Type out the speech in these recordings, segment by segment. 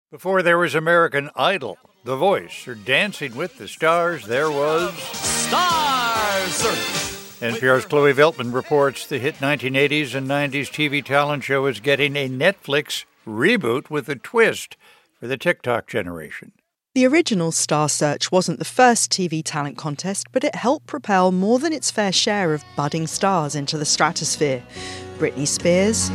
Before there was American Idol, The Voice, or Dancing with the Stars, there was Star Search. NPR's Chloe Veltman reports the hit 1980s and 90s TV talent show is getting a Netflix reboot with a twist for the TikTok generation. The original Star Search wasn't the first TV talent contest, but it helped propel more than its fair share of budding stars into the stratosphere. Britney Spears,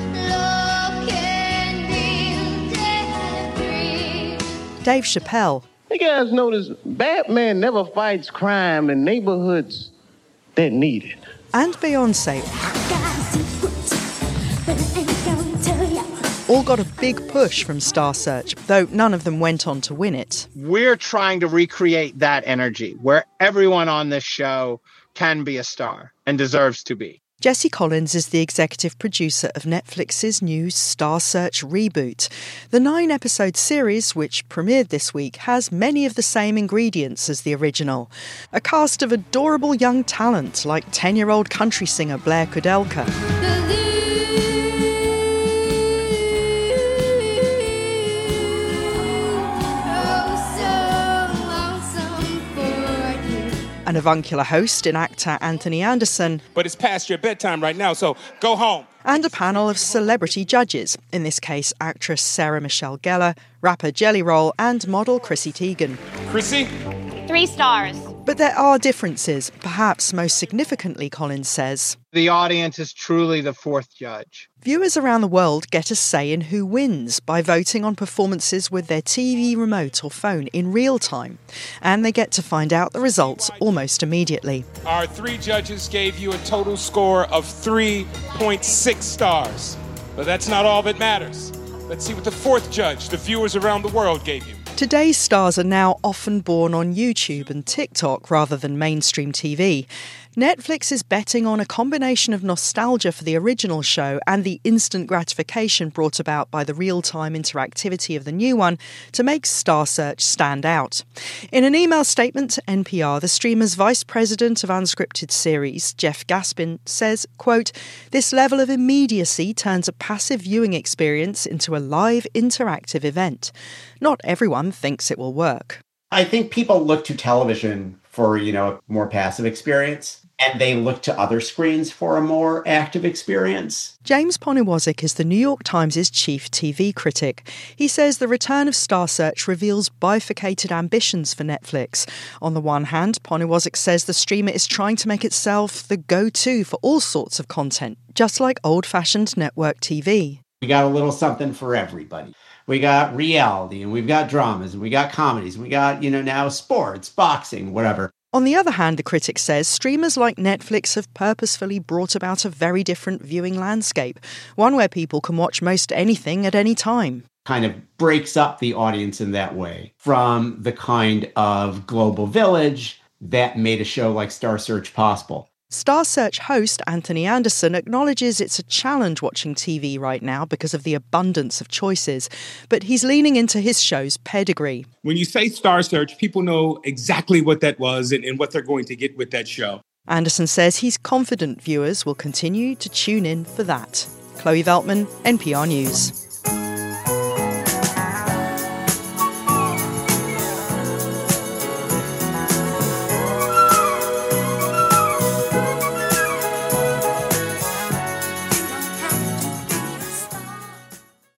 Dave Chappelle. You guys notice Batman never fights crime in neighborhoods that need it. And Beyoncé all got a big push from Star Search, though none of them went on to win it. We're trying to recreate that energy where everyone on this show can be a star and deserves to be. Jesse Collins is the executive producer of Netflix's new Star Search reboot. The 9-episode series, which premiered this week, has many of the same ingredients as the original. A cast of adorable young talent like 10-year-old country singer Blair Kudelka. An avuncular host in actor Anthony Anderson. But it's past your bedtime right now, so go home. And a panel of celebrity judges, in this case actress Sarah Michelle Gellar, rapper Jelly Roll and model Chrissy Teigen. Chrissy? 3 stars. But there are differences, perhaps most significantly, Collins says. The audience is truly the fourth judge. Viewers around the world get a say in who wins by voting on performances with their TV remote or phone in real time. And they get to find out the results almost immediately. Our 3 judges gave you a total score of 3.6 stars. But that's not all that matters. Let's see what the 4th judge, the viewers around the world, gave you. Today's stars are now often born on YouTube and TikTok rather than mainstream TV. Netflix is betting on a combination of nostalgia for the original show and the instant gratification brought about by the real-time interactivity of the new one to make Star Search stand out. In an email statement to NPR, the streamer's vice president of unscripted series, Jeff Gaspin, says, quote, "This level of immediacy turns a passive viewing experience into a live interactive event. Not everyone thinks it will work." I think people look to television for, a more passive experience, and they look to other screens for a more active experience. James Poniewozik is the New York Times' chief TV critic. He says the return of Star Search reveals bifurcated ambitions for Netflix. On the one hand, Poniewozik says the streamer is trying to make itself the go-to for all sorts of content, just like old-fashioned network TV. We got a little something for everybody. We got reality, and we've got dramas, and we got comedies, and we got, now sports, boxing, whatever. On the other hand, the critic says, streamers like Netflix have purposefully brought about a very different viewing landscape, one where people can watch most anything at any time. Kind of breaks up the audience in that way from the kind of global village that made a show like Star Search possible. Star Search host Anthony Anderson acknowledges it's a challenge watching TV right now because of the abundance of choices, but he's leaning into his show's pedigree. When you say Star Search, people know exactly what that was and what they're going to get with that show. Anderson says he's confident viewers will continue to tune in for that. Chloe Veltman, NPR News.